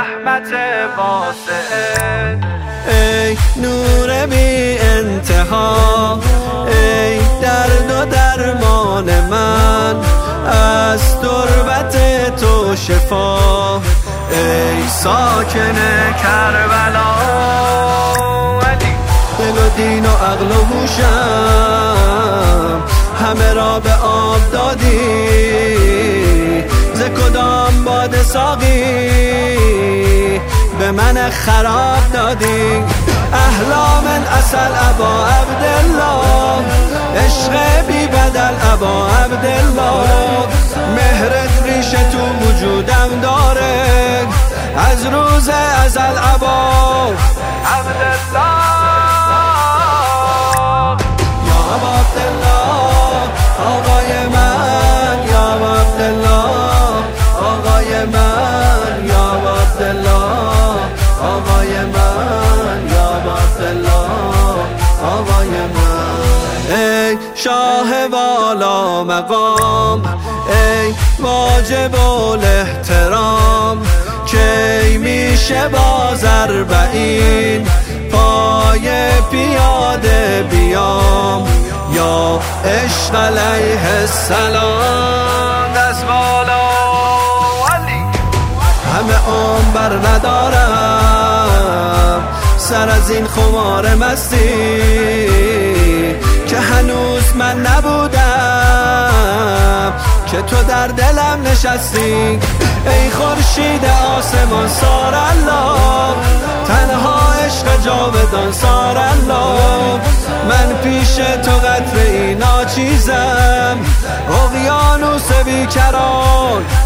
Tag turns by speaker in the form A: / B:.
A: رحمت واسعه.
B: ای نور بی انتها، ای درد و درمان من، از تربت تو شفا، ای ساکن کربلا. دل و دین و عقل و هوشم همه را به آب دادی، ز کدام باد ساقی به من خراب دادی. احلا من اصل ابا عبدالله، عشق بی بدل ابا عبدالله. مهرت ریشه تو وجودم داره، از روز ازل ابا عبدالله. یا ابا عبدالله آقای من، یا ابا عبدالله آقای من، یا ابا عبدالله آقای من، یا ابا عبدالله آقای من. ای شاه والا مقام، ای واجب الاحترام، کی میشه باز اربعین پای پیاده بیام، یا عشق علیه السلام.
A: دست بالا علی.
B: همه عمر ندارم سر از این خمار مستی که هنوز من نبودم که تو در دلم نشستی. ای خورشید آسمان سار الله، تنها عشق جاودان سار الله. من پیش تو قطره ای ناچیزم، اقیانوس بیکران